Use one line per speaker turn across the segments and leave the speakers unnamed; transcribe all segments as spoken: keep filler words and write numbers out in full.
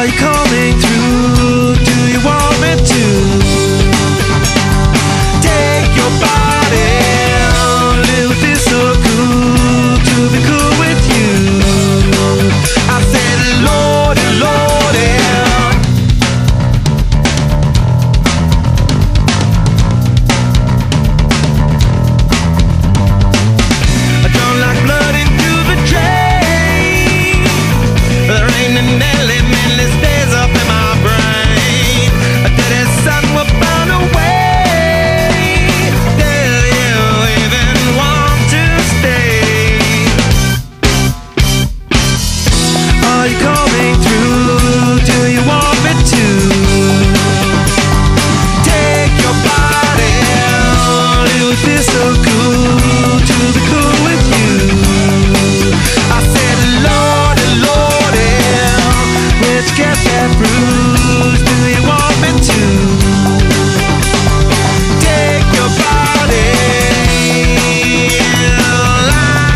Are you coming through? Do you want me to take your body? It would be so cool to be cool with you. I said, Lordy, Lordy. I don't like blood into the drain. There ain't an element that stays up in my brain. That the sun will burn away. Do you even want to stay? Are you coming through? Do you want me to take your body? It would be so cool to be cool with you. I said, Lordy, Lordy, where'd you get that bruise? Do you want me to take your body?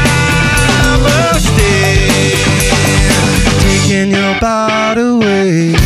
I will stay taking your body away.